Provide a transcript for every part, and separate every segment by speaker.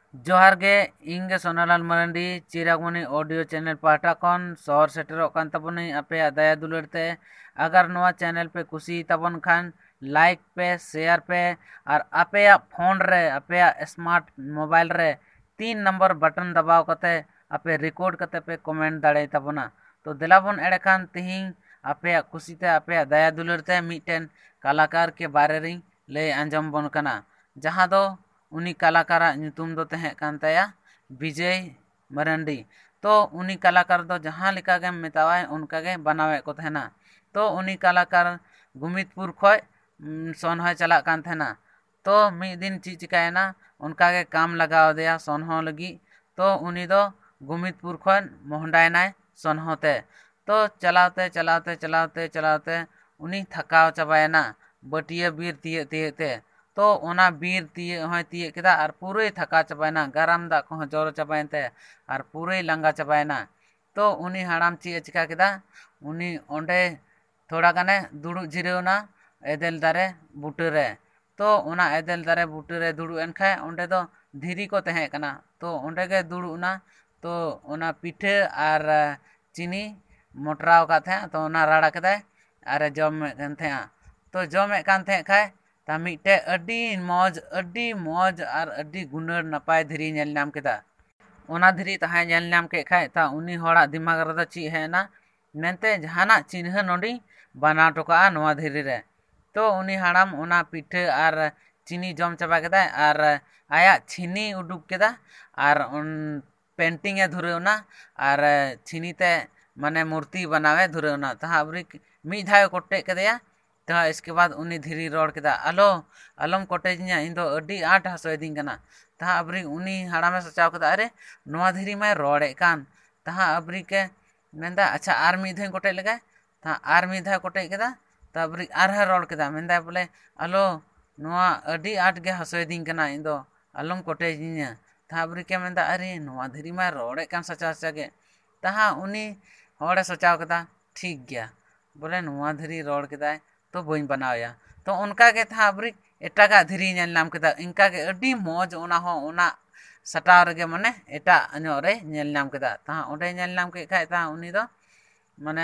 Speaker 1: जोहार गे इंगे सोनालाल मरंडी चिरागमणि ऑडियो चैनल पाटा कौन शहर सेटरों कान तबनी अपे दया दुलरते अगर नवा चैनल पे कुसी तबन खान लाइक पे शेयर पे और अपे फोन रे अपे स्मार्ट मोबाइल रे 3 नंबर बटन दबाव कते अपे रिकॉर्ड कते पे कमेंट दाड़े तबना तो दिलाबन एड़े खान तिहिं अपे कुसीते अपे दया दुलरते मीटेन कलाकार के बारे रिंग ले अंजम बन कना जहां दो उनी कलाकार ᱧᱩᱛᱩᱢ दो तहे कान ताया विजय मरंडी तो उनी कलाकार दो जहां लिका गे मेतावाय उनका गे बनावे को तहना तो उनी कलाकार गुमितपुर खय सोनहा चला कान तहना तो मी दिन ची चिकायना उनका गे काम लगाव दिया सोनहो लगी तो उनी दो गुमितपुर खन मोहंडायनाय सोनहोते तो चलाते चलाते चलाते चलाते उनी थकाव चबायना बटिया बीर तिये तिये ते तो ओना बीर तिये केदा और पूरे थका चबायना गरम दा को जोर चबायनते और पूरे लंगा चबायना तो उनी हाड़ाम ची चिका केदा उनी ओंडे थोड़ा गाने दुड़ु जिरेवना एदेल दारे बुटरे तो ओना एदेल दारे बुटरे दुड़ु एनखाय ओंडे दो धीरी को तहे कना तो ओंडे गे दुड़ुना तो ओना पिठे और चीनी मोटराव का थे तो ओना राड़ा केदा और जम थे तो जमे कान थे खाय ता मिटे अड्डी मौज और अड्डी गुनर नपाय धीरी नेल नाम केदा ओना धीरी तहाय नेल नाम के खाय ता उनी होड़ा दिमाग रदा ची हेना मेनते जहाना चिन्ह नोडी बना टोका नोआ धीरी रे तो उनी हाड़ाम ओना पिठे और चीनी जम चबा केदा और आया छीनी उडुक केदा और उन पेंटिंग ए धुरेवना और छीनीते माने मूर्ति बनावे धुरेवना तहा अबरी मी धाय कोटे केदया तो इसके बाद उनी धीरी रोड केदा अलम कोटेजिया इन दो अड्डी आठ हसोयदिंग कना तहा अबरी उनी हाड़ामे सोचाव केदा अरे नोआ धीरी में रोड़े कान तहा अबरी के मेंदा अच्छा आर मी धाय कोटे लगा तहा आर मी धाय कोटे केदा ता अबरी आरहा रोड केदा मेंदा बोले अलो नोआ अड्डी आठ गे हसोयदिंग कना इन दो अलम कोटेजिया तहा अबरी के मेंदा अरे नोआ धीरी में रोड़े कान सचा सके तहा उनी होड़े सोचाव केदा ठीक गया बोले नोआ धीरी रोड केदा तो बई बनाया तो उनका के था अबरी एटागा धीरी नेल नाम केदा इनका के अड्डी मौज ओना हो ओना सटाव रगे माने एटा अन्यो रे नेल नाम केदा ता ओंडे नेल नाम के खाय ता उनी दो माने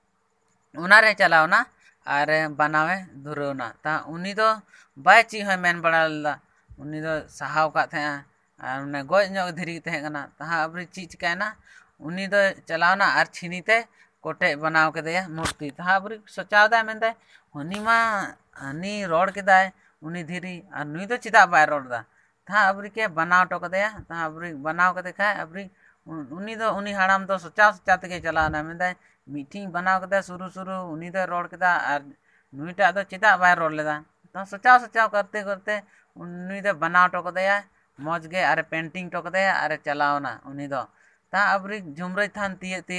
Speaker 1: ओना रे चलावना आरे बनावे धुरवना ता उनी दो बाय ची है मेन बड़ालदा उनी दो सहाव का थे और ने गोज नो धीरी थे कना ता अबरी ची चिकायना उनी दो चलावना आर छिनीते कोटे बनाव के दया मूर्ति ता अबरी सोचावदा मेंदे हनीमा हनी रोड केदाय उनी धीरी और नुई तो चिदा बाय रोडदा ता अबरी के बनाव टो कदया ता अबरी बनाव के देखा अबरी उनी दो उनी हाड़ाम दो सोचा के चलाना मेंदे मीटिंग बनाव के शुरू उनी दो रोड केदा और नुईटा दो चिदा बाय रोड लेदा ता सोचा करते करते उनी दो बनाव टो कदया मौज गे अरे पेंटिंग टो कदया अरे चलावना उनी दो ता अबरी झुमरे थान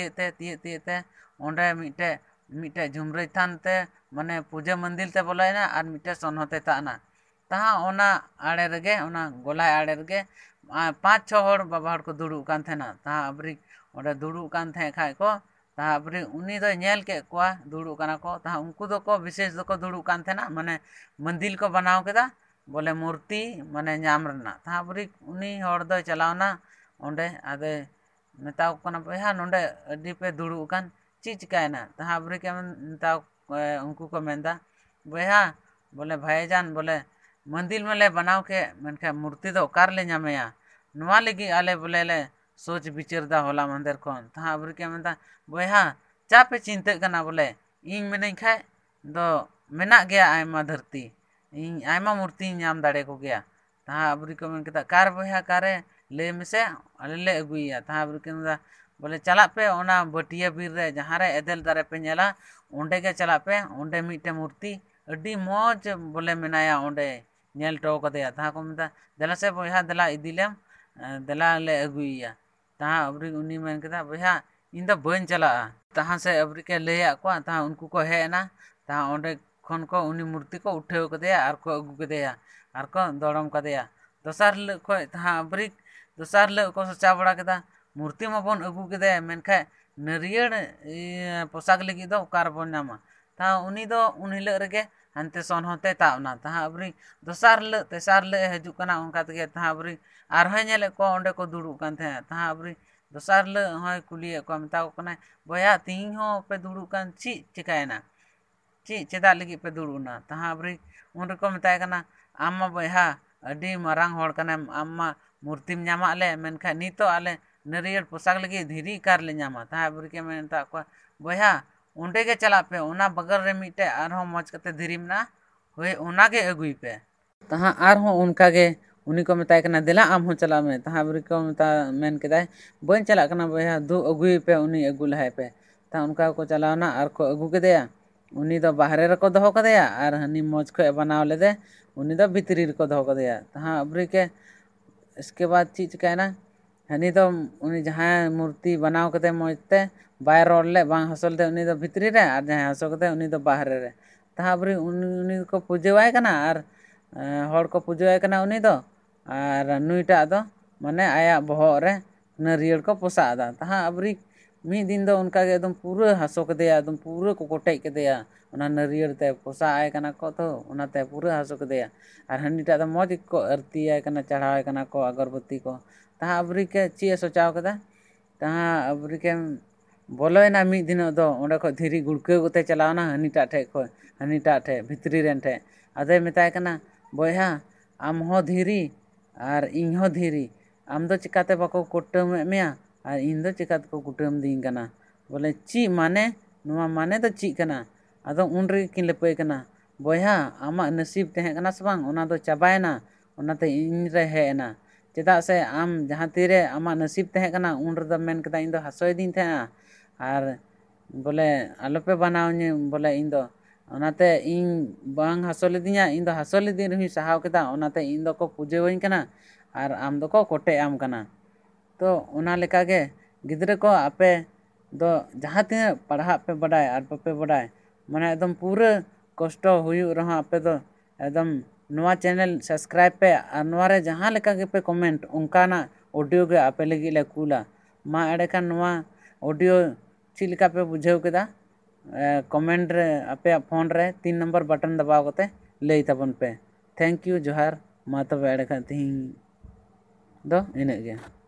Speaker 1: तिये ते ओंडे मिटे झुमरे थान ते माने पूजा मंदिर ते बोलायना और मिटे सोनहोते ताना तहा ओना आड़े रगे ओना गोलाय आड़े रगे 5-6 होड़ बाबा होड़ को दुड़ु कान थेना तहा अबरी ओडे दुड़ु कान थे खाय को तहा अबरी उनी दो नेल के कोआ दुड़ु काना को तहा उनको दो को विशेष दो को दुड़ु कान थेना माने मंदिर को बनाव केदा बोले मूर्ति माने नाम रना तहा अबरी उनी होड़ दो चलावना ओंडे आदे मेताव कोना बया नोंडे अड्डी पे दुड़ु कान ची चिकायना तहा अबरी के मेताव उनको को मेंदा बया बोले भाईजान बोले मंदिर में ले बनाव के मेनखा मूर्ति दो कार ले नामेया नुआ लगी आले बोले ले सोच विचारदा होला मंदिर कोन तहा अबरी के मेंदा बया चा पे चिंता कना बोले इन मेने खाय दो मेना गया आयमा धरती इन आयमा मूर्ति नाम दाड़े को गया तहा अबरी को मेन केदा कार बया कारे ले मिसे अले ले अगुइया तहा अबरी के मेंदा बोले चला पे ओना बटिया बीर रे जहां रे एदेल दारे पे नेला ओंडे के चला पे ओंडे मिटे मूर्ति अड्डी मौज बोले मेनाया ओंडे नेल टो कदया ता को मेदा देला से बया देला इदिलेम देला ले अगुइया ता अबरी उनी मेन केदा बया इन द बन चला ता से अबरी के लेया को ता उनको को हेना ता ओंडे खन को उनी मूर्ति को उठेव कदया आर को अगु कदया आर को दड़म कदया दोसार ले को ता अबरी दोसार ले को सोचा बड़ा केदा मूर्ति मा बन अगु केदे मेनखा नरियर पोशाक लगी दो कार बन नामा ता उनी दो उन हिल रगे हनते सन होते ताबना तहा अबरी दोसार ले तेसार ले हजु कना उनका तगे तहा अबरी आरहे नेले को ओंडे को दुड़ू कान थे तहा अबरी दोसार ले होय कुलिए को मता को कना बया तीन हो पे दुड़ू कान ची चिकायना ची चेदा लगी पे दुड़ूना तहा अबरी उन को मताय कना आम्मा बया अडी मारांग होड़ कना आम्मा मूर्तिम ᱧᱟᱢᱟ ले मेनखा नीतो आले नरियर पोशाक लगी धीरी कार ले ᱧᱟᱢᱟ तहा अबरी के मेनता को बया उंडे के चला पे उना बगल रे मिटे आरहो मज कते धीरिम ना होय उना के अगुई पे तहा आरहो उनका के उनी को मताय कना देला आम हो चला में तहा अबरी को मता मेन केदाय बन चला कना बया दु अगुई पे उनी अगु लहाय पे ता उनका को चलावना आर को अगु के देया उनी दो बाहरे रे को दहो कदेया आर हनी मज को बनाव लेदे उनी दो भीतरी रे को दहो कदेया तहा अबरी के इसके बाद चीज कहना हनी तो उनी जहां मूर्ति बनाव कते मजते बाय रोड ले बांग हसल दे उनी दो भीतरी रे आर जहां हसो कते उनी दो बाहरे रे तहा अबरी उनी को पूजेवाय कना आर होड़ को पूजेवाय कना उनी दो आर नुईटा दो माने आया बहो रे नरियल को पोसादा तहा अबरी मी दिन दो उनका के एकदम पूरा हसो कदेया एकदम पूरा को कोटे कदेया उना नरियल ते पोसा आय कना को तो उना ते पूरा हसो कदेया आर हनीटा दो मौज को आरती आय कना चढ़ावे कना को अगरबत्ती को तहा अबरी के ची सोचाव कदा तहा अबरी के बोलोयना मी दिन दो ओंडे को धीरी गुड़के गोते चलावना हनीटा ठे भितरी रेन ठे अदे मेताय कना बया आम हो धीरी आर इन हो धीरी आम दो चिकाते बाको कुटम मेया आर इन दो चिकाते को कुटम दिन कना बोले ची माने नुआ माने तो ची कना अदो उन रे किन लेपय कना बया आमा नसीब तहे कना सबंग ओना दो चाबायना ओनाते इन रे हेना चेदा से आम जहां तीरे आमा नसीब तहे कना उन रे द मेन कदा इन दो हसोय दिन थे आर बोले आलोपे बनावनी बोले इन दो ओनाते इन बांग हसोले दिया इन दो हसोले दिन रही सहाव केदा ओनाते इन दो को पूजे वइन कना आर आम दो को कोटे आम कना तो ओना लेका के गिदरे को आपे दो जहां तीन पढ़ा पे बडाय आर पे बडाय माने एकदम पूरा कष्ट हुयु रहा आपे दो एकदम नवा चैनल सब्सक्राइब पे आर नवा रे जहां लेका के पे कमेंट उनकाना ऑडियो के आपे लगी ले कूला मा एडे का नवा ऑडियो चिलिका पे बुझेव केदा कमेंट रे आपे फोन रे 3 नंबर बटन दबाव कते ले तबन पे थैंक यू जोहार मा तबे एडे का तिहिं दो इने गे।